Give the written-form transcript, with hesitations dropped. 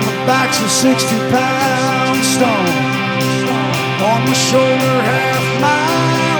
My back's a 60-pound stone. On my shoulder, half my